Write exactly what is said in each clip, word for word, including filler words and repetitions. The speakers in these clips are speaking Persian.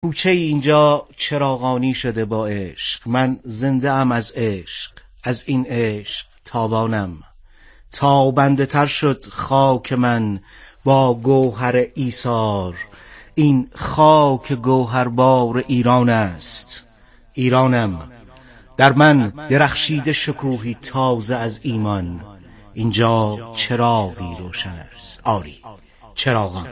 کوچه اینجا چراغانی شده با عشق، من زنده ام از عشق، از این عشق تابانم. تابنده تر شد خاک من با گوهر ایثار، این خاک گوهربار ایران است. ایرانم، در من درخشیده شکوهی تازه از ایمان، اینجا چراغی روشن است. آری چراغانم.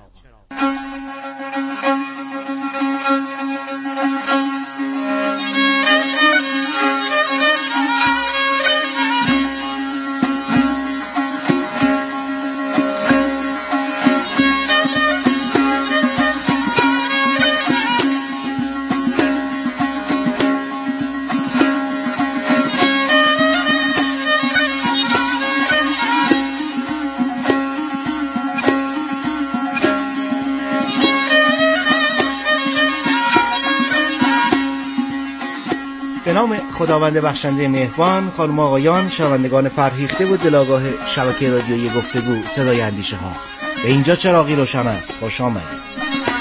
به نام خداوند بخشنده مهربان، خانم آقایان، شنوندگان فرهیخته و دلاگاه شبکه رادیویی گفتگو صدای اندیشه ها، به اینجا چراغی روشن است. خوش آمدید.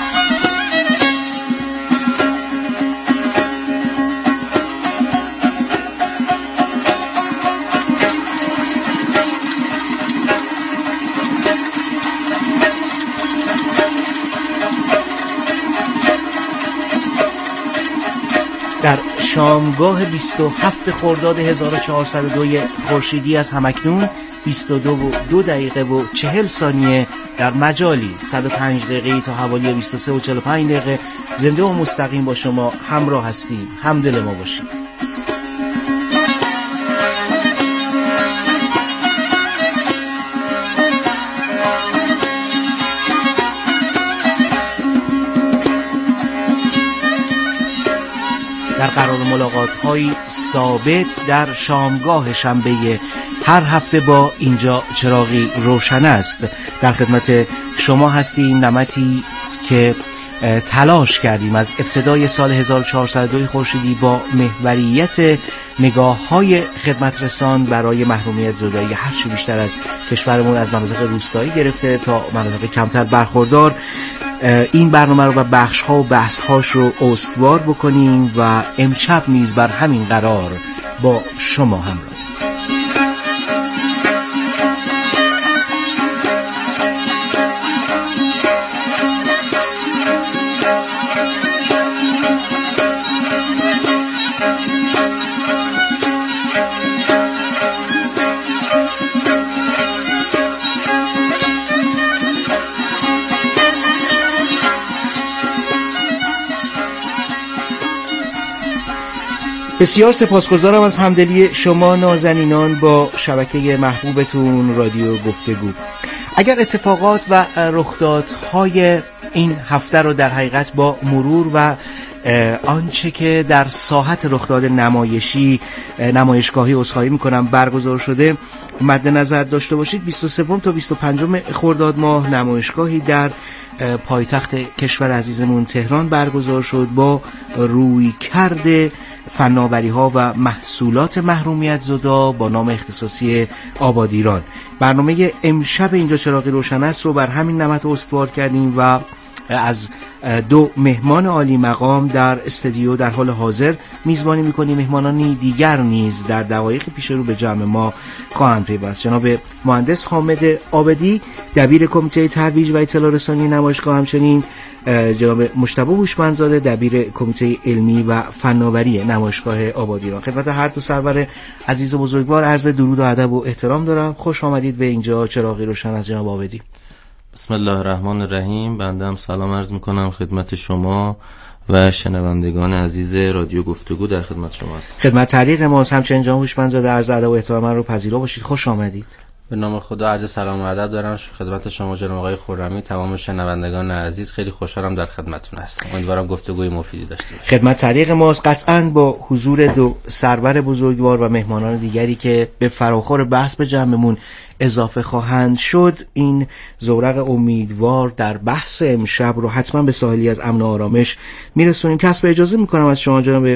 در شامگاه بیست و هفت خرداد هزار و چهارصد و دو خورشیدی از همکنون بیست و دو و دو دقیقه و چهل ثانیه در مجالی صد و پنج دقیقه تا حوالی بیست و سه و چهل و پنج دقیقه زنده و مستقیم با شما همراه هستیم. همدل ما باشید. در قرار ملاقات‌های ثابت در شامگاه شنبه هر هفته با اینجا چراغی روشن است در خدمت شما هستیم. نمطی که تلاش کردیم از ابتدای سال هزار و چهارصد و دو خورشیدی با محوریت نگاه‌های خدمت رسان برای محرومیت زدایی هرچی بیشتر از کشورمون، از مناطق روستایی گرفته تا مناطق کمتر برخوردار، این برنامه رو و بخش ها و بحث هاش رو استوار بکنیم و امشب نیز بر همین قرار با شما همراه. بسیار سپاسگزارم از همدلی شما نازنینان با شبکه محبوبتون رادیو گفتگو. اگر اتفاقات و رخدادهای این هفته رو در حقیقت با مرور و آنچه که در ساحت رخداد نمایشی نمایشگاهی عذرخواهی میکنم برگزار شده مد نظر داشته باشید، بیست و سوم تا بیست و پنجم خرداد ماه نمایشگاهی در پایتخت کشور عزیزمون تهران برگزار شد با رویکرد فناوری ها و محصولات محرومیت زدا با نام اختصاصی آباد ایران. برنامه امشب اینجا چراغی روشن است رو بر همین نمط استوار کردیم و از دو مهمان عالی مقام در استودیو در حال حاضر میزبانی میکنیم. مهمانانی دیگر نیز در دقایق پیش رو به جمع ما خواهند پیوست. جناب مهندس حامد عابدی دبیر کمیته ترویج و اطلاع رسانی نمایشگاه، همچنین جناب مجتبی هوشمندزاده دبیر کمیته علمی و فناوری نمایشگاه آباد ایران. خدمت هر دو سرور عزیز و بزرگوار عرض درود و ادب و احترام دارم. خوش آمدید به اینجا چراغی روشن از جناب عابدی. بسم الله الرحمن الرحیم. بنده هم سلام عرض میکنم خدمت شما و شنوندگان عزیز رادیو گفتگو. در خدمت شما است. خدمت تعلیق ما همچنین جناب هوشمندزاده عرض ادب و احترام رو پذیرا باشید. خوش آمدید. به نام خدا عرض سلام و ادب دارم خدمت شما جناب آقای خرمی، تمام شنوندگان عزیز. خیلی خوشحالم در خدمتتون هستم. امیدوارم گفتگوی مفیدی داشته باشیم. خدمت تعلیق ماست قطعاً با حضور دو سرور بزرگوار و مهمانان دیگری که به فراخور بحث به جمعمون اضافه خواهند شد، این زورق امیدوار در بحث امشب رو حتما به ساحلی از امن و آرامش میرسونیم. کسب اجازه میکنم از شما جناب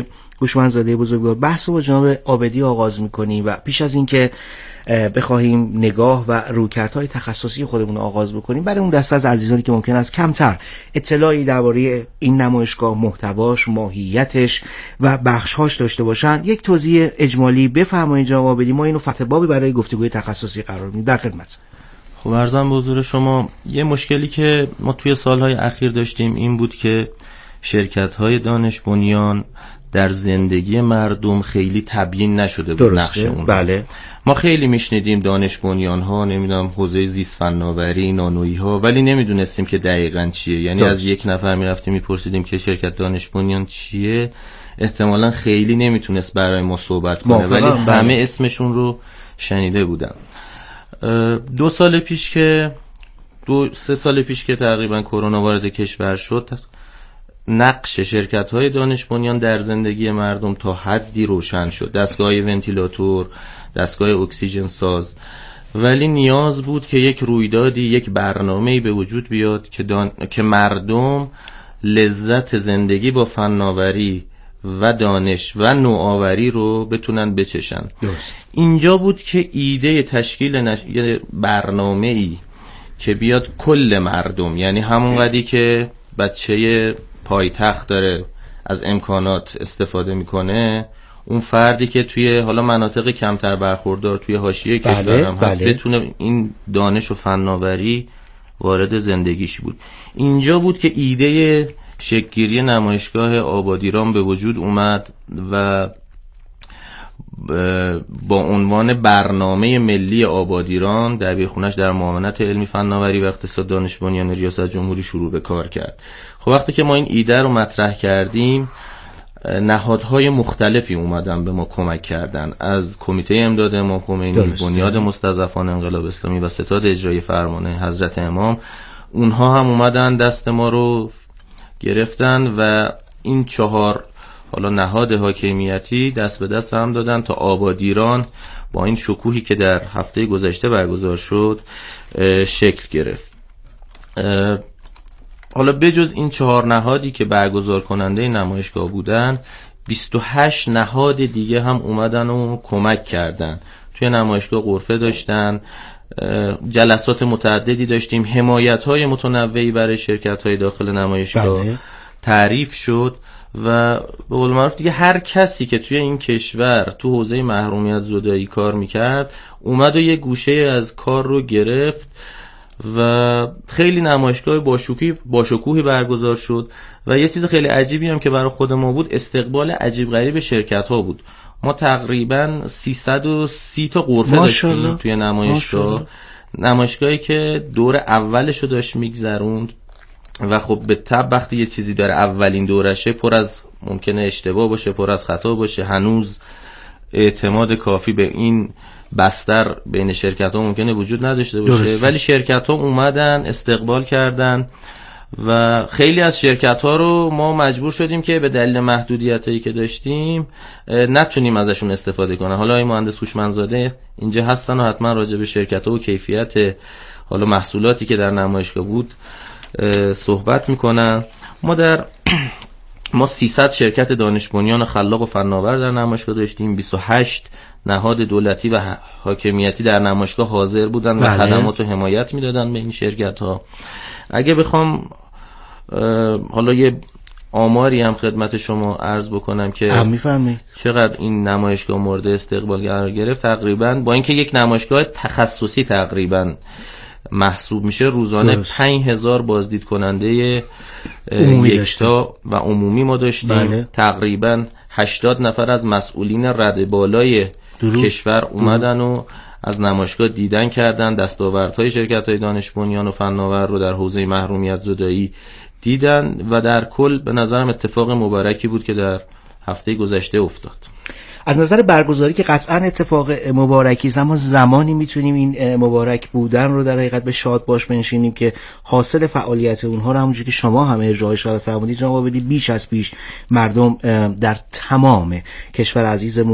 هوشمندزاده بزرگوار، بحث رو با جناب عابدی آغاز میکنیم و پیش از اینکه بخواهیم نگاه و رویکردهای تخصصی خودمون آغاز بکنیم، برای اون دسته از عزیزانی که ممکن است کمتر اطلاعی درباره این نمایشگاه، محتواش، ماهیتش و بخش‌هاش داشته باشن، یک توضیح اجمالی بفرمایید جناب عابدی. ما اینو فتح بابی برای گفتگوی تخصصی قرار میدیم. در خدمت. خب عرضم به حضور شما، یه مشکلی که ما توی سالهای اخیر داشتیم این بود که شرکت‌های دانش بنیان در زندگی مردم خیلی تبیین نشده بود نقش اون. بله. ما خیلی میشنیدیم دانش بنیان ها، نمیدونم حوزه زیست فناوری، نانویی ها، ولی نمیدونستیم که دقیقاً چیه. یعنی درست. از یک نفر میرفتیم میپرسیدیم که شرکت دانش بنیان چیه، احتمالاً خیلی نمیتونست برای ما صحبت کنه، ولی همه بله. اسمشون رو شنیده بودم. دو سال پیش که دو سه سال پیش که تقریباً کرونا وارد کشور شد، نقش شرکت‌های دانش بنیان در زندگی مردم تا حدی روشن شد. دستگاه ونتیلاتور، دستگاه اکسیژن ساز، ولی نیاز بود که یک رویدادی، یک برنامه‌ای به وجود بیاد که دان... که مردم لذت زندگی با فناوری و دانش و نوآوری رو بتونن بچشن. درست. اینجا بود که ایده تشکیل نش... برنامه‌ای که بیاد کل مردم، یعنی همون قدری که بچه پایتخت داره از امکانات استفاده میکنه، اون فردی که توی حالا مناطق کمتر برخوردار توی حاشیه بله، کشور هم هست بله. بتونه این دانش و فناوری وارد زندگیش بود. اینجا بود که ایده شکل‌گیری نمایشگاه آبادیران به وجود اومد و با عنوان برنامه ملی آبادیران دبیرخونه‌اش در معاونت علمی فناوری و اقتصاد دانش بنیان ریاست جمهوری شروع به کار کرد. خب وقتی که ما این ایده رو مطرح کردیم، نهادهای مختلفی اومدن به ما کمک کردن، از کمیته امداد امام خمینی، بنیاد مستضعفان انقلاب اسلامی و ستاد اجرایی فرمانه حضرت امام، اونها هم اومدن دست ما رو گرفتن و این چهار حالا نهاد حاکمیتی دست به دست هم دادن تا آبادیران با این شکوهی که در هفته گذشته برگزار شد شکل گرفت. حالا بجز این چهار نهادی که برگزار کننده نمایشگاه بودن، بیست و هشت نهاد دیگه هم اومدن و کمک کردن. توی نمایشگاه غرفه داشتن، جلسات متعددی داشتیم، حمایت‌های متنوعی برای شرکت‌های داخل نمایشگاه بله. تعریف شد و به قول معروف دیگه هر کسی که توی این کشور تو حوزه محرومیت زدایی کار میکرد اومد و یه گوشه از کار رو گرفت و خیلی نمایشگاه باشکوهی باشکوهی برگزار شد. و یه چیز خیلی عجیبی هم که برای خود ما بود، استقبال عجیب غریب شرکت ها بود. ما تقریبا سیصد و سی تا غرفه داشتیم توی نمایشگاه، نمایشگاهی که دور اولش رو داشت میگذروند و خب به طب وقتی یه چیزی داره اولین دورشه پر از ممکنه اشتباه باشه، پر از خطا باشه، هنوز اعتماد کافی به این بستر بین شرکت ها ممکنه وجود نداشته باشه درسته. ولی شرکت ها اومدن استقبال کردن و خیلی از شرکت ها رو ما مجبور شدیم که به دلیل محدودیت هایی که داشتیم نتونیم ازشون استفاده کنن. حالا این مهندس هوشمندزاده اینجا هستن و حتما راجع به شرکت ها و کیفیت حالا محصولاتی که در نمایشگاه بود صحبت میکنن. ما در ما سیصد شرکت دانش بنیان خلاق و فناور در نمایشگاه داشتیم، بیست و هشت نهاد دولتی و حاکمیتی در نمایشگاه حاضر بودن و خدمات و حمایت میدادن به این شرکت ها. اگه بخوام حالا یه آماری هم خدمت شما عرض بکنم که چقدر این نمایشگاه مورد استقبال قرار گرفت، تقریبا با اینکه یک نمایشگاه تخصصی تقریبا محسوب میشه، روزانه پنج هزار بازدید کننده یکتا و عمومی ما داشتیم. بله. تقریبا هشتاد نفر از مسئولین رده بالای درو. کشور اومدن درو. و از نمایشگاه دیدن کردن، دستاوردهای شرکت‌های دانش بنیان و فناور رو در حوزه محرومیت زدایی دیدن و در کل به نظرم اتفاق مبارکی بود که در هفته گذشته افتاد. از نظر برگزاری که قطعا اتفاق مبارکی است، اما زمانی میتونیم این مبارک بودن رو در حقیقت به شاد باش بنشینیم که حاصل فعالیت اونها رو همونجوری که شما همه ارجاع اشاره فرمودید جناب عابدی بیش از پیش مردم در تمام کشور عزیزمون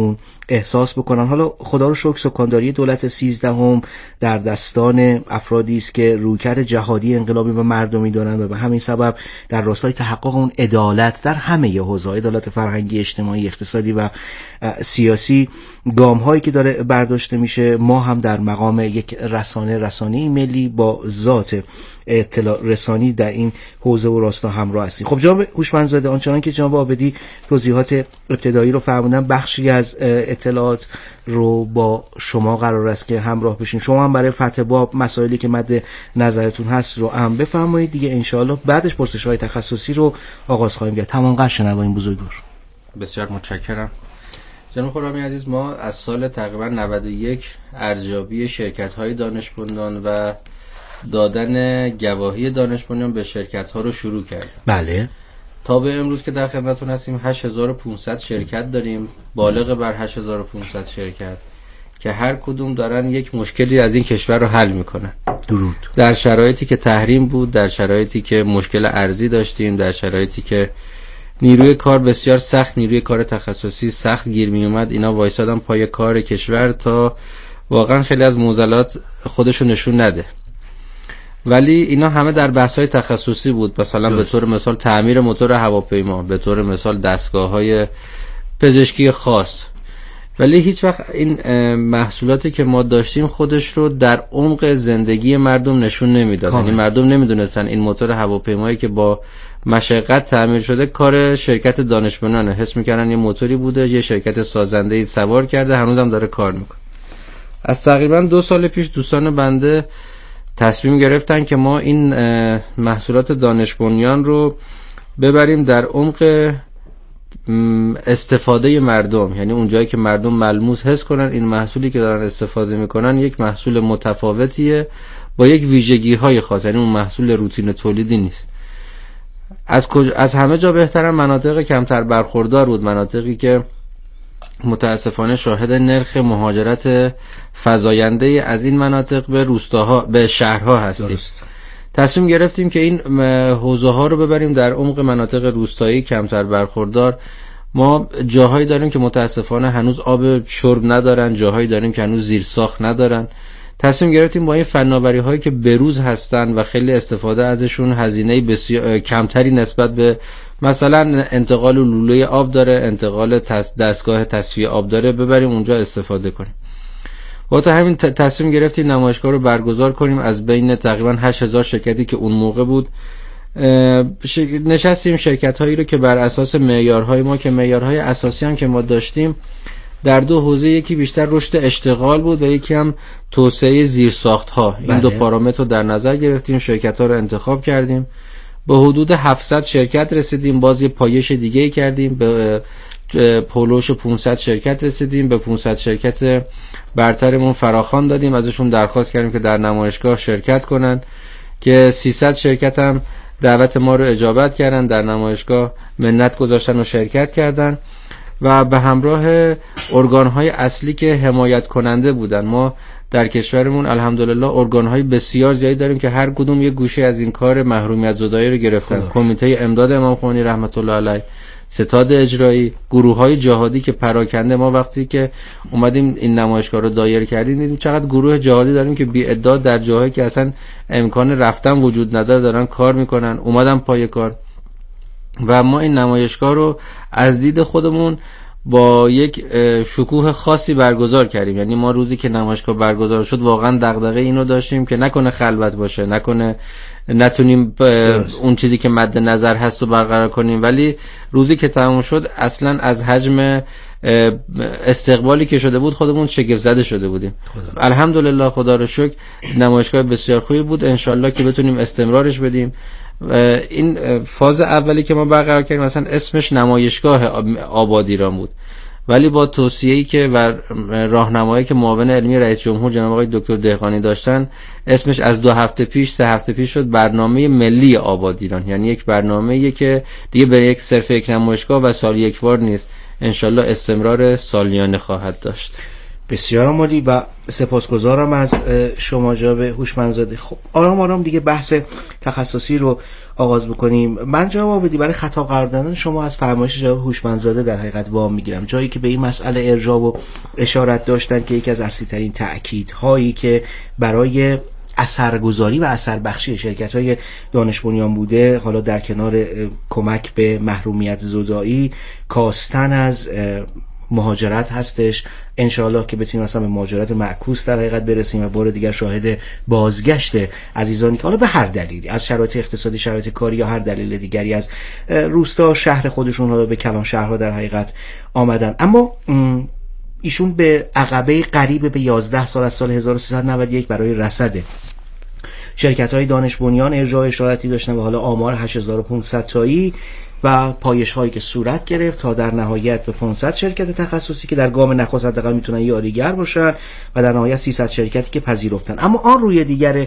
احساس بکنن. حالا خدا رو شکر سکانداری دولت سیزدهم در دستان افرادی است که رویکرد جهادی انقلابی و مردمی دارن و به همین سبب در راستای تحقق اون عدالت در همه حوزه‌های عدالت فرهنگی، اجتماعی، اقتصادی و سیاسی گام هایی که داره برداشته میشه. ما هم در مقام یک رسانه رسانه‌ای ملی با ذات اطلاع رسانی در این حوزه و راستا همراه هستیم. خب جناب هوشمندزاده، آنچنان که جناب عابدی توضیحات ابتدایی رو فرمودن، بخشی از اطلاعات رو با شما قرار است که همراه بشین. شما هم برای فتح باب مسائلی که مد نظرتون هست رو هم بفرمایید دیگه. انشاءالله بعدش پرسش‌های تخصصی رو آغاز خواهیم کرد. تمام قدر شنواییم بزرگوار. بسیار متشکرم. جناب خرمی عزیز، ما از سال تقریبا نود و یک ارزیابی شرکت‌های دانش بنیان و دادن گواهی دانش بنیان به شرکت‌ها رو شروع کردیم. بله. تا به امروز که در خدمتتون هستیم هشت هزار و پانصد شرکت داریم، بالغ بر هشت هزار و پانصد شرکت که هر کدوم دارن یک مشکلی از این کشور رو حل میکنن. درود. در شرایطی که تحریم بود، در شرایطی که مشکل ارزی داشتیم، در شرایطی که نیروی کار بسیار سخت، نیروی کار تخصصی سخت گیر می اومد، اینا وایسادن پای کار کشور تا واقعا خیلی از معضلات خودشو نشون نده. ولی اینا همه در بحث‌های تخصصی بود. مثلا به طور مثال تعمیر موتور هواپیما، به طور مثال دستگاه‌های پزشکی خاص. ولی هیچ وقت این محصولاتی که ما داشتیم خودش رو در عمق زندگی مردم نشون نمیداد. یعنی مردم نمیدونستن این موتور هواپیمایی که با مشقت تعمیر شده کار شرکت دانش بنیانه. حس می‌کردن یه موتوری بوده، یه شرکت سازنده‌ای سوار کرده، هنوزم داره کار میکنه. از تقریبا دو سال پیش دوستان بنده تصمیم گرفتن که ما این محصولات دانش بنیان رو ببریم در عمق استفاده مردم، یعنی اون جایی که مردم ملموس حس کنن این محصولی که دارن استفاده میکنن یک محصول متفاوتیه با یک ویژگی های خاص، یعنی اون محصول روتین تولیدی نیست. از کج... از همه جا بهترن مناطق کمتر برخوردار بود، مناطقی که متاسفانه شاهد نرخ مهاجرت فزاینده از این مناطق به روستاها به شهرها هستیم. درست. تصمیم گرفتیم که این حوزه ها رو ببریم در عمق مناطق روستایی کمتر برخوردار. ما جاهایی داریم که متاسفانه هنوز آب شرب ندارن، جاهایی داریم که هنوز زیرساخت ندارن. تصمیم گرفتیم با این فناوری هایی که بروز هستن و خیلی استفاده ازشون هزینه بسیار کمتری نسبت به مثلا انتقال لوله آب داره، انتقال تص... دستگاه تصفیه آب داره، ببریم اونجا استفاده کنیم. با تا همین تصمیم گرفتیم نمایشگاه رو برگزار کنیم. از بین تقریبا هشت هزار شرکتی که اون موقع بود نشستیم شرکت هایی رو که بر اساس معیارهای ما که معیارهای اساسی هم که ما داشتیم در دو حوزه، یکی بیشتر رشد اشتغال بود و یکی هم توسعه زیرساخت ها. این بله. دو پارامتر رو در نظر گرفتیم، شرکت ها رو انتخاب کردیم. به حدود هفتصد شرکت رسیدیم، باز یه پایش دیگه ای کردیم، به پولوش پانصد شرکت رسیدیم، به پانصد شرکت برترمون فراخوان دادیم، ازشون درخواست کردیم که در نمایشگاه شرکت کنن که سیصد شرکت هم دعوت ما رو اجابت کردن، در نمایشگاه منت گذاشتن و شرکت کردن و به همراه ارگان‌های اصلی که حمایت کننده بودن. ما در کشورمون الحمدلله ارگان‌های بسیار زیادی داریم که هر کدوم یک گوشه از این کار محرومیت زدایی رو گرفتن. کمیته امداد امام خمینی رحمت الله علیه، ستاد اجرایی، گروه‌های جهادی که پراکنده. ما وقتی که اومدیم این نمایشگاه رو دایر کردیم دیدیم چقدر گروه جهادی داریم که بی ادعا در جاهایی که اصلا امکان رفتن وجود نداره دارن کار میکنن، اومدن پای کار. و ما این نمایشگاه رو از دید خودمون با یک شکوه خاصی برگزار کردیم. یعنی ما روزی که نمایشگاه برگزار شد واقعا دغدغه اینو داشتیم که نکنه خلوت باشه، نکنه نتونیم اون چیزی که مد نظر هست رو برقرار کنیم. ولی روزی که تموم شد اصلا از حجم استقبالی که شده بود خودمون شگفت زده شده بودیم. خدا. الحمدلله خدا رو شکر نمایشگاه بسیار خوبی بود، انشالله که بتونیم استمرارش بدیم. این فاز اولی که ما برقرار کردیم مثلا اسمش نمایشگاه آباد ایران بود، ولی با توصیه‌ای که و راهنمایی که معاون علمی رئیس جمهور جناب آقای دکتر دهقانی داشتن، اسمش از دو هفته پیش سه هفته پیش شد برنامه ملی آباد ایران. یعنی یک برنامه‌ای که دیگه به یک صرف یک نمایشگاه و سال یک بار نیست، انشالله استمرار سالیانه خواهد داشت. بسیار عالی و سپاسگزارم از شما جناب هوشمندزاده. خب آرام آرام دیگه بحث تخصصی رو آغاز بکنیم. من جناب عابدی برای خطاب قرار دادن شما از فرمایش جناب هوشمندزاده در حقیقت وام میگیرم، جایی که به این مسئله ارجاع و اشارت داشتن که یکی از اصلی ترین تأکیدهایی که برای اثرگذاری و اثربخشی شرکت‌های دانش بنیان بوده، حالا در کنار کمک به محرومیت زدایی، کاستن از مهاجرت هستش. انشاءالله که بتونیم مثلا به مهاجرت معکوس در حقیقت برسیم و بار دیگر شاهد بازگشت عزیزانی که حالا به هر دلیلی از شرایط اقتصادی، شرایط کاری یا هر دلیل دیگری از روستا شهر خودشون حالا به کلان شهرها در حقیقت آمدن. اما ایشون به عقبه قریب به یازده سال از سال هزار و سیصد و نود و یک برای رصد شرکت‌های دانش بنیان ارجاع اشارتی داشتن و حالا آمار هشت هزار و پانصد تایی و پایش هایی که صورت گرفت تا در نهایت به پانصد شرکت تخصصی که در گام نخست حداقل میتونن یاریگر باشن و در نهایت سیصد شرکتی که پذیرفتن. اما آن روی دیگر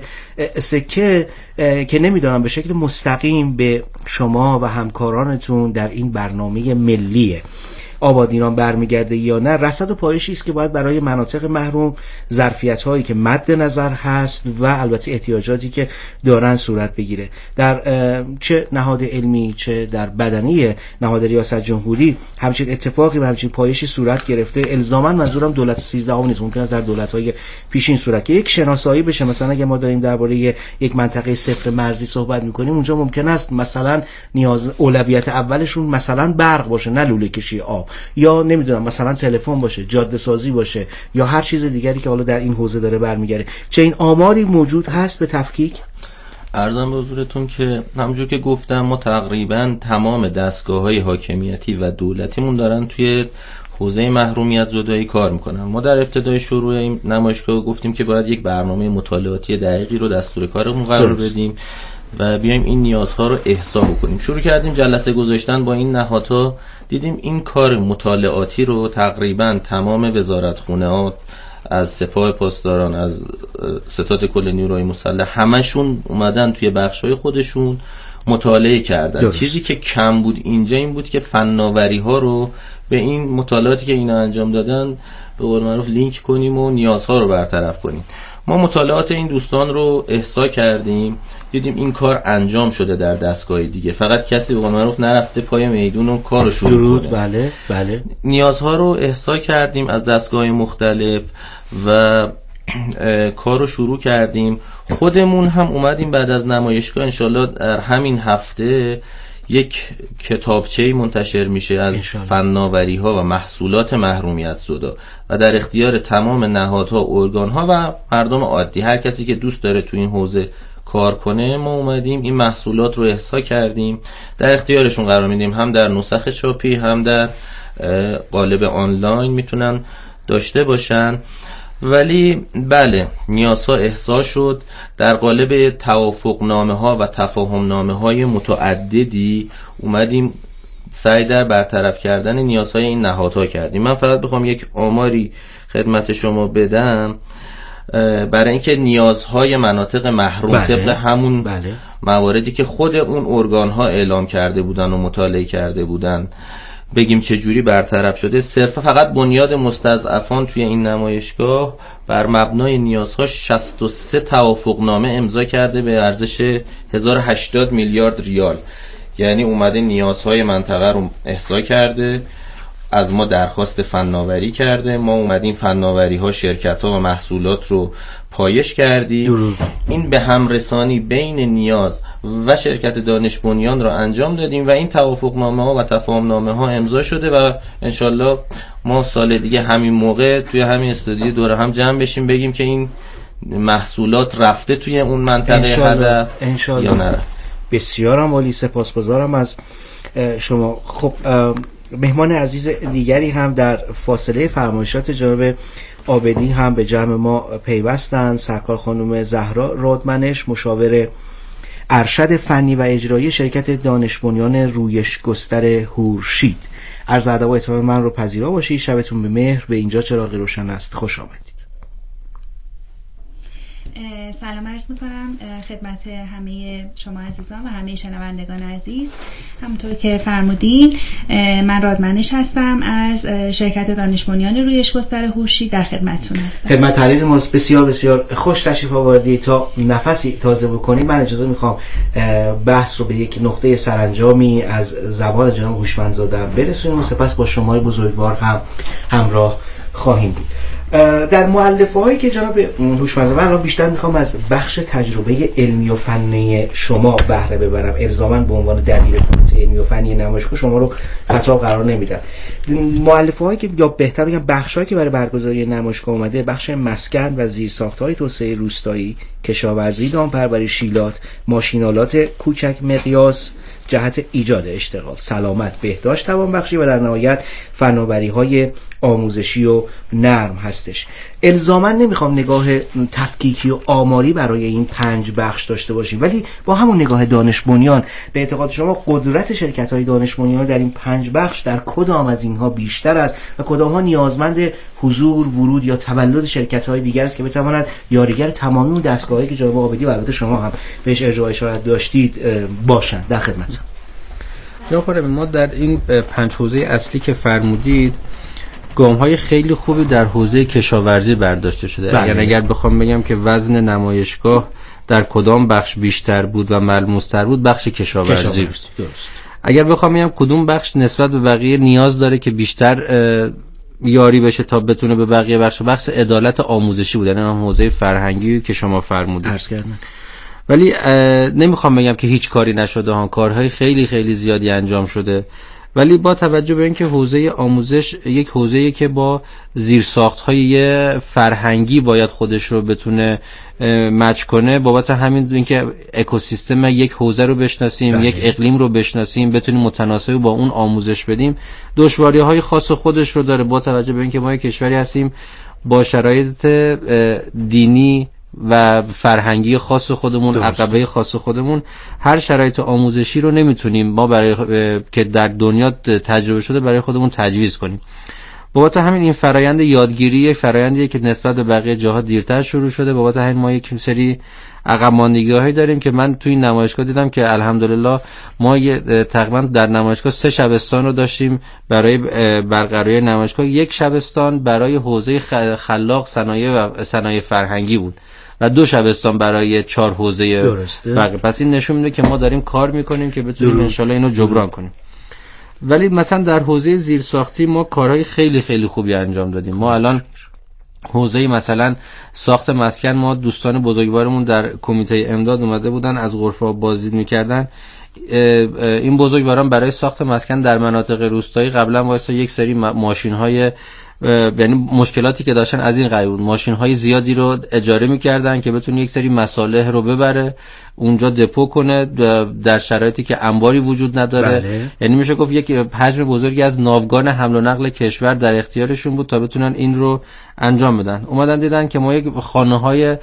سکه که نمیدونم به شکل مستقیم به شما و همکارانتون در این برنامه ملی آباد ایران برمیگرده یا نه، رصد و پایشی است که باید برای مناطق محروم ظرفیت هایی که مد نظر هست و البته احتیاجاتی که دارن صورت بگیره. در چه نهاد علمی چه در بدنی نهاد ریاست جمهوری همچین اتفاقی و همچین پایشی صورت گرفته. الزاما منظورم دولت سیزدهم نیست، ممکن است در دولت های پیشین صورت که یک شناسایی بشه. مثلا اگه ما داریم درباره یک منطقه صفر مرزی صحبت میکنیم، اونجا ممکن است مثلا نیاز اولویت اولشون مثلا برق باشه نه لوله کشی آب، یا نمیدونم مثلا تلفن باشه، جاده سازی باشه یا هر چیز دیگری که حالا در این حوزه داره برمیگره. چه این آماری موجود هست به تفکیک؟ عرضم به حضورتون که همونجور که گفتم ما تقریبا تمام دستگاه‌های حاکمیتی و دولتیمون دارن توی حوزه محرومیت زدایی کار میکنن. ما در ابتدای شروع این نمایشگاه گفتیم که باید یک برنامه مطالعاتی دقیقی رو دستور کارمون قرار بدیم و بیایم این نیازها رو احصا بکنیم. شروع کردیم جلسه گذاشتن با این نهادها، دیدیم این کار مطالعاتی رو تقریبا تمام وزارتخونه‌ها از سپاه پاسداران، از ستاد کل نیروهای مسلح، همشون اومدن توی بخشای خودشون مطالعه کردن. درست. چیزی که کم بود اینجا این بود که فناوری ها رو به این مطالعاتی که اینا انجام دادن به قول معروف لینک کنیم و نیازها رو برطرف کنیم. ما مطالعات این دوستان رو احصا کردیم، دیدیم این کار انجام شده در دستگاه دیگه، فقط کسی به قول معروف نرفته پای میدون و کارو شروع کنه. بله بله. نیازها رو احصا کردیم از دستگاه مختلف و کارو شروع کردیم. خودمون هم اومدیم بعد از نمایشگاه انشالله در همین هفته یک کتابچه‌ای منتشر میشه از فناوری ها و محصولات محرومیت زدا و در اختیار تمام نهادها، ارگان‌ها و مردم عادی، هر کسی که دوست داره تو این حوزه کار کنه، ما اومدیم این محصولات رو احصا کردیم، در اختیارشون قرار میدیم. هم در نسخ چاپی هم در قالب آنلاین میتونن داشته باشن. ولی بله، نیازها احصا شد. در قالب توافقنامه ها و تفاهم نامه های متعددی اومدیم سعی در برطرف کردن نیازهای این نهادها کردیم. من فقط بخوام یک آماری خدمت شما بدم برای اینکه نیازهای مناطق محروم بله. طبق همون بله. مواردی که خود اون ارگان ها اعلام کرده بودن و مطالعه کرده بودن بگیم چه جوری برطرف شده. صرفا فقط بنیاد مستضعفان توی این نمایشگاه بر مبنای نیازها شصت و سه توافقنامه امضا کرده به ارزش هزار و هشتاد میلیارد ریال. یعنی اومده نیازهای منطقه رو احصا کرده، از ما درخواست فناوری کرده، ما اومدیم فناوری ها، شرکت ها و محصولات رو پایش کردیم. این به هم رسانی بین نیاز و شرکت دانش بنیان رو انجام دادیم و این توافقنامه ها و تفاهم نامه ها امضا شده و انشالله ما سال دیگه همین موقع توی همین استودیو دور هم جمع بشیم بگیم که این محصولات رفته توی اون منطقه هدف یا نرفت. بسیارم عالی، سپاسگزارم از شما. خب مهمان عزیز دیگری هم در فاصله فرمایشات جناب عابدی هم به جمع ما پیوستند. سرکار خانم زهرا رادمنش، مشاور ارشد فنی و اجرایی شرکت دانش بنیان رویش گستر هورشید. عرض ادب و احترام من رو پذیرا باشید. شبتون به مهر. به اینجا چراغ روشن است. خوش آمدید. سلام عرض میکنم خدمت همه شما عزیزان و همه شنوندگان عزیز. همونطور که فرمودین من رادمنش هستم از شرکت دانش بنیان رویش گستر هوشی در خدمتتون هستم. خدمت تعریف ما بسیار بسیار خوش تشریف آوردید. تا نفسی تازه بکنید من اجازه میخوام بحث رو به یک نقطه سرانجامی از زبان جناب هوشمندزاده برسونیم و سپس با شما بزرگوار هم همراه خواهیم بود. در مؤلفه هایی که جناب هوشمندزاده، من بیشتر میخوام از بخش تجربه علمی و فنی شما بهره ببرم، الزاما به عنوان دبیر کمیته علمی و فنی نمایشگاه شما رو خطاب قرار نمیدم. مؤلفه هایی که، یا بهتر بگم بخش هایی که برای برگزاری نمایشگاه اومده، بخش مسکن و زیرساخت‌های توسعه روستایی، کشاورزی، دامپروری، شیلات، ماشینالات کوچک مقیاس جهت ایجاد اشتغال، سلامت، بهداشت، توانبخشی و در نهایت فناوری‌های آموزشی و نرم هستش. الزاما نمیخوام نگاه تفکیکی و آماری برای این پنج بخش داشته باشیم، ولی با همون نگاه دانش بنیان به اعتقاد شما قدرت شرکت‌های دانش بنیان در این پنج بخش در کدام از اینها بیشتر است و کدام‌ها نیازمند حضور، ورود یا تولد شرکت‌های دیگر است که بتواند یاریگر تمامی اون دستگاهایی که جناب عابدی و البته شما هم بهش ارجاع اشارت داشتید باشند؟ در خدمت جناب خورمی، ما در این پنج حوزه اصلی که فرمودید گام‌های خیلی خوبی در حوزه کشاورزی برداشته شده. بله. اگر اگر بخوام بگم که وزن نمایشگاه در کدام بخش بیشتر بود و ملموس‌تر بود، بخش کشاورزی, کشاورزی. درست. اگر بخوام بگم کدوم بخش نسبت به بقیه نیاز داره که بیشتر یاری بشه تا بتونه به بقیه بخش، بخش عدالت آموزشی بود، یعنی حوزه فرهنگی که شما فرمودید. عرض کردم. ولی نمیخوام بگم که هیچ کاری نشده ها، کارهای خیلی خیلی زیادی انجام شده، ولی با توجه به اینکه حوزه آموزش یک حوزه‌ای که با زیرساخت‌های فرهنگی باید خودش رو بتونه مچ کنه، بابت همین اینکه اکوسیستم یک حوزه رو بشناسیم، ده. یک اقلیم رو بشناسیم، بتونیم متناسب با اون آموزش بدیم، دشواری‌های خاص خودش رو داره. با توجه به اینکه ما یک کشوری هستیم با شرایط دینی و فرهنگی خاص خودمون، عقبه خاص خودمون، هر شرایط آموزشی رو نمیتونیم ما برای که در دنیا تجربه شده برای خودمون تجویز کنیم. بابت همین این فرایند یادگیری فرایندیه که نسبت به بقیه جاها دیرتر شروع شده. بابت همین ما یک سری عقب ماندگی‌هایی داریم که من تو این نمایشگاه دیدم که الحمدلله ما تقریبا در نمایشگاه سه شبستان رو داشتیم برای برقراری نمایشگاه. یک شبستان برای حوزه خلاق صنایع و صنایع فرهنگی بود و دو شبستان برای چهار حوزه بقیه. پس این نشون میده که ما داریم کار میکنیم که بتونیم انشالله اینو جبران کنیم. ولی مثلا در حوزه زیرساختی ما کارهای خیلی خیلی خوبی انجام دادیم. ما الان حوزه مثلا ساخت مسکن، ما دوستان بزرگوارمون در کمیته امداد اومده بودن از غرفه بازدید میکردن. این بزرگواران برای ساخت مسکن در مناطق روستایی قبلا واسه یک سری ماشین های، یعنی مشکلاتی که داشتن از این قبیل بود، ماشین های زیادی رو اجاره میکردن که بتونه یک سری مصالح رو ببره اونجا دپو کنه در شرایطی که انباری وجود نداره. بله. یعنی میشه گفت یک حجم بزرگی از ناوگان حمل و نقل کشور در اختیارشون بود تا بتونن این رو انجام بدن. اومدن دیدن که ما یک خانه های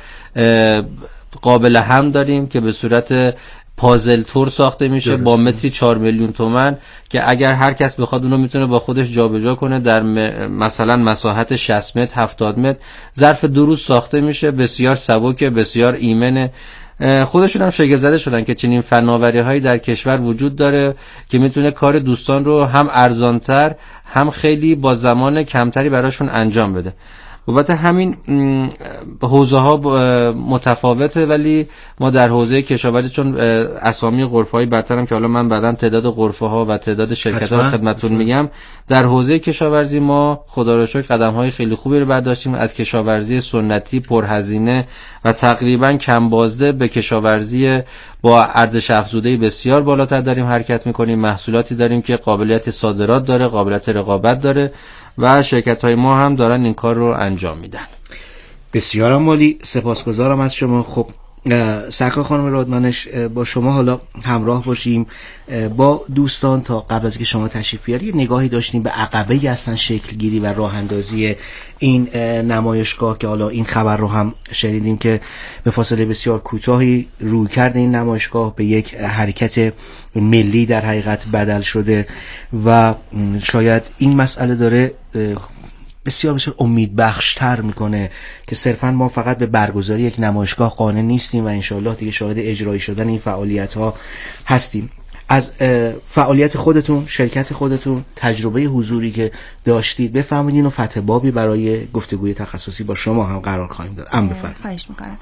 قابل هم داریم که به صورت پازل تور ساخته میشه با متری چهار میلیون تومان که اگر هر کس بخواد اونو میتونه با خودش جابجا کنه در مثلا مساحت شصت متر هفتاد متر، ظرف دو روز ساخته میشه. بسیار سبکه، بسیار ایمنه. خودشون هم شگفت زده شدن که چنین فناوری هایی در کشور وجود داره که میتونه کار دوستان رو هم ارزانتر هم خیلی با زمان کمتری براشون انجام بده. بابت همین حوزه ها متفاوته، ولی ما در حوزه کشاورزی چون اسامی غرفه های برترم که حالا من بعداً تعداد غرفه ها و تعداد شرکت ها رو خدمتتون میگم، در حوزه کشاورزی ما خدا را شکر قدم های خیلی خوبی رو برداشتیم. از کشاورزی سنتی پرهزینه و تقریباً کم بازده به کشاورزی با ارزش افزوده بسیار بالاتر داریم حرکت میکنیم. محصولاتی داریم که قابلیت صادرات داره، قابلیت رقابت داره و شرکت‌های ما هم دارن این کار رو انجام میدن. بسیار عالی، سپاسگزارم از شما. خب سرکار خانم رادمنش، با شما حالا همراه باشیم با دوستان تا قبل از که شما تشریف بیارید نگاهی داشتیم به عقبه‌ای هستن شکلگیری و راه اندازی این نمایشگاه که حالا این خبر رو هم شنیدیم که به فاصله بسیار کوتاهی روی کرده این نمایشگاه به یک حرکت ملی در حقیقت بدل شده و شاید این مسئله داره بسیار بسیار امیدبخشتر میکنه که صرفا ما فقط به برگزاری یک نمایشگاه قانع نیستیم و انشالله دیگه شاهد اجرایی شدن این فعالیت ها هستیم. از فعالیت خودتون، شرکت خودتون، تجربه حضوری که داشتید بفرمایید و فتح بابی برای گفتگوی تخصصی با شما هم قرار خواهیم داد. ام بفرمایید. خواهش میکنم.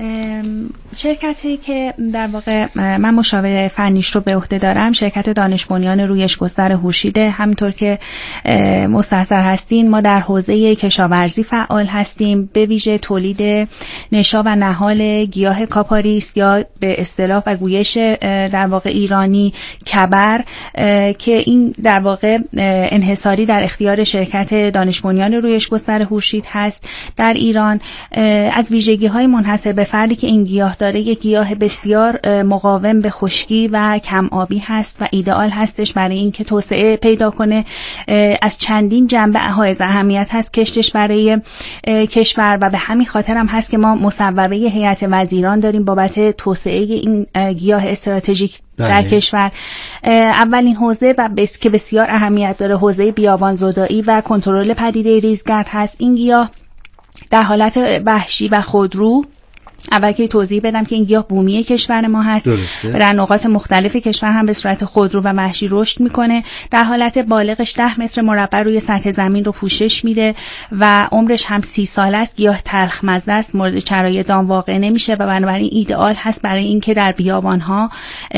شرکتی که در واقع من مشاور فنیش رو به عهده دارم، شرکت دانش بنیان رویش گستر هوشیده. همینطور که مستحضر هستین ما در حوزه کشاورزی فعال هستیم، به ویژه تولید نشا و نهال گیاه کاپاریس یا به اصطلاح و گویش در واقع ایرانی کبر که این در واقع انحصاری در اختیار شرکت دانش بنیان رویش گستر هوشید هست در ایران. از ویژگی‌های منحصر به فردی که این گیاه داره، یک گیاه بسیار مقاوم به خشکی و کم آبی هست و ایدئال هستش برای اینکه توسعه پیدا کنه. از چندین جنبه حائز اهمیت هست کشتش برای کشور و به همین خاطر هم هست که ما مصوبه هیئت وزیران داریم بابت توسعه این گیاه استراتژیک در کشور. اولین حوزه و بس که بسیار اهمیت داره حوزه بیابان زدایی و کنترل پدیده ریزگرد هست. این گیاه در حالت وحشی و خودرو، اول که توضیح بدم که این گیاه بومی کشور ما هست درسته. و در نقاط مختلف کشور هم به صورت خودرو و وحشی رشد میکنه. در حالت بالغش ده متر مربع روی سطح زمین رو پوشش میده و عمرش هم سی سال است. گیاه تلخ مزه است، مورد چرای دام واقع نمیشه و بنابراین ایدئال هست برای اینکه در بیابان ها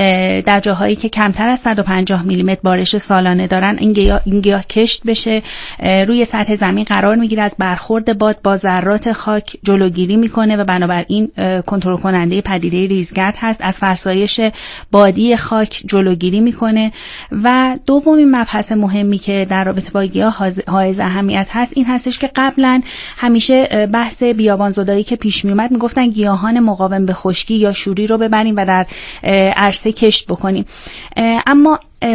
در جاهایی که کمتر از صد و پنجاه میلی متر بارش سالانه دارن این گیاه, این گیاه کشت بشه. روی سطح زمین قرار میگیره، از برخورد باد با ذرات خاک جلوگیری میکنه و بنابراین کنترل کننده پدیده ریزگرد هست. از فرسایش بادی خاک جلوگیری میکنه. و دومین مبحث مهمی که در رابطه با گیاه حائز اهمیت هست این هستش که قبلا همیشه بحث بیابان زدایی که پیش می اومد میگفتن گیاهان مقاوم به خشکی یا شوری رو ببریم و در عرصه کشت بکنیم. اما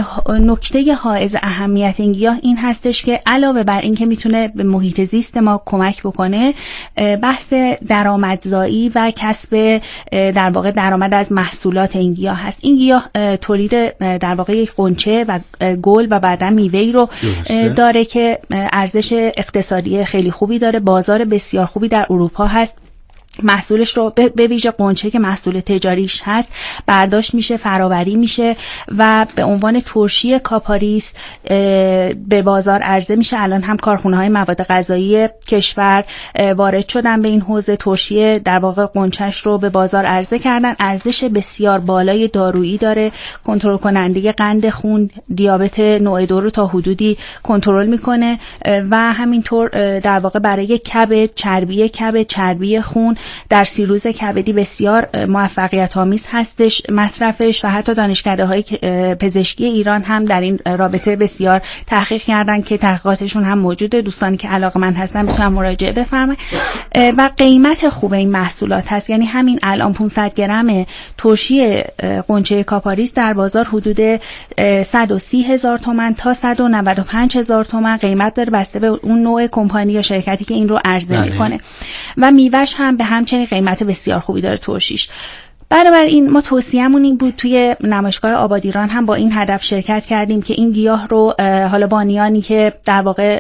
نکته حائز اهمیت این گیاه این هستش که علاوه بر این که میتونه به محیط زیست ما کمک بکنه، بحث درآمدزایی و کسب در واقع درآمد از محصولات این گیاه هست. این گیاه تولید در واقع یک غنچه و گل و بعدا میوه‌ای رو داره که ارزش اقتصادی خیلی خوبی داره، بازار بسیار خوبی در اروپا هست. محصولش رو به ویژه غنچه که محصول تجاریش هست برداشت میشه، فراوری میشه و به عنوان ترشی کاپاریس به بازار عرضه میشه. الان هم کارخونه های مواد غذایی کشور وارد شدن به این حوزه، ترشی در واقع غنچه‌اش رو به بازار عرضه کردن. ارزش بسیار بالای دارویی داره، کنترل کننده قند خون، دیابت نوع دو رو تا حدودی کنترل میکنه و همینطور در واقع برای کبد، چربی کبد، چربی خون در سیروز کبدی بسیار موفقیت آمیز هستش مصرفش و حتی دانشکده‌های پزشکی ایران هم در این رابطه بسیار تحقیق کردن که تحقیقاتشون هم موجوده. دوستانی که علاقه‌مند هستن میتونن مراجعه بفرمایید. و قیمت خوب این محصولات هست، یعنی همین الان پانصد گرم ترشی غنچه کاپاریس در بازار حدود صد و سی هزار تومان تا صد و نود و پنج هزار تومان قیمت داره، بسته به اون نوع کمپانی یا شرکتی که این رو عرضه میکنه. و میوهش هم به همچنین قیمت بسیار خوبی داره ترشیش. بنابراین ما توصیه‌مون این بود توی نمایشگاه آبادیران هم با این هدف شرکت کردیم که این گیاه رو حالا بانیانی که در واقع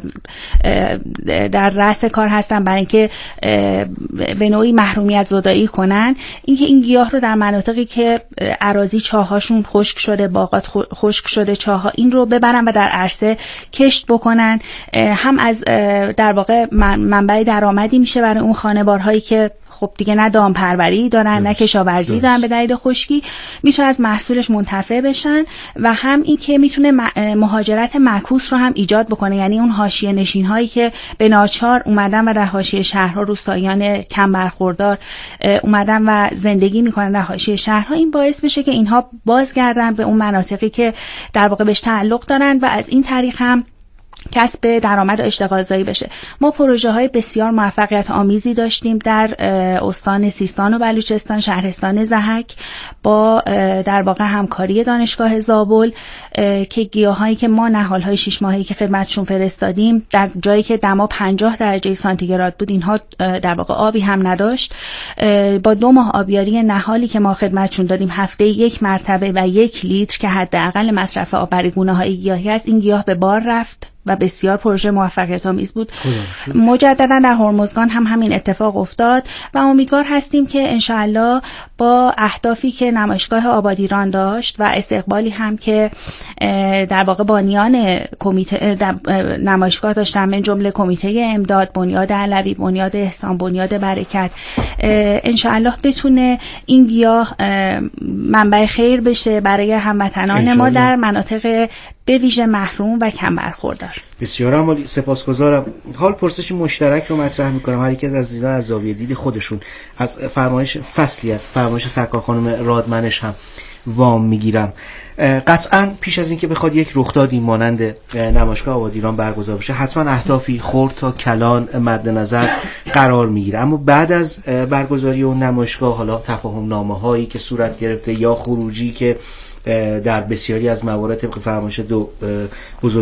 در رأس کار هستن برای اینکه به نوعی محرومیت زدایی کنن، اینکه این گیاه رو در مناطقی که اراضی چاهاشون خشک شده، باغات خشک شده، چاها، این رو ببرن و در عرصه کشت بکنن. هم از در واقع منبع درآمدی میشه برای اون خانوارهایی که خب دیگه نه دام پروری دارن نه کشاورزی دارن به دلیل خشکی، میتونه از محصولش منتفع بشن. و هم این که میتونه مهاجرت معکوس رو هم ایجاد بکنه، یعنی اون حاشیه نشین هایی که به ناچار اومدن و در حاشیه شهرها، روستاییان کم برخوردار اومدن و زندگی میکنن در حاشیه شهرها، این باعث بشه که اینها بازگردن به اون مناطقی که در واقع بهش تعلق دارن و از این طریق هم کسب درآمد و اشتغال زایی بشه. ما پروژه های بسیار موفقیت آمیزی داشتیم در استان سیستان و بلوچستان، شهرستان ضحک، با در واقع همکاری دانشگاه زابل که گیاهایی که ما نهال‌های شش ماهه‌ای که خدمتشون فرستادیم در جایی که دما پنجاه درجه سانتیگراد بود، اینها در واقع آبی هم نداشت، با دو ماه آبیاری نهالی که ما خدمتشون دادیم هفته یک مرتبه و یک لیتر که حداقل مصرف آب برای گونه‌های گیاهی است، این گیاه به بار رفت و بسیار پروژه موفقیت آمیز بود. مجددا در هرمزگان هم همین اتفاق افتاد و امیدوار هستیم که انشاءالله با اهدافی که نمایشگاه آبادیران داشت و استقبالی هم که در واقع بانیان کمیته نمایشگاه داشتن، من جمله کمیته امداد، بنیاد علوی، بنیاد احسان، بنیاد برکت، انشاءالله بتونه این گیاه منبع خیر بشه برای هموطنان ما در مناطق به ویژه محروم و کم برخوردار. بسیار عالی، سپاسگزارم. حال پرسش مشترک رو مطرح می‌کنم. هر یک از عزیزان از زاویه دید خودشون از فرمایش فصلی از فرمایش سرکار خانم رادمنش هم وام میگیرم. قطعاً پیش از اینکه بخواد یک رخدادی مانند نمایشگاه آبادیران برگزار بشه، حتما اهدافی خرد تا کلان مد نظر قرار میگیره، اما بعد از برگزاری اون نمایشگاه حالا تفاهم نامه هایی که صورت گرفته یا خروجی که در بسیاری از موارد طبق فرمایش دو بزرگ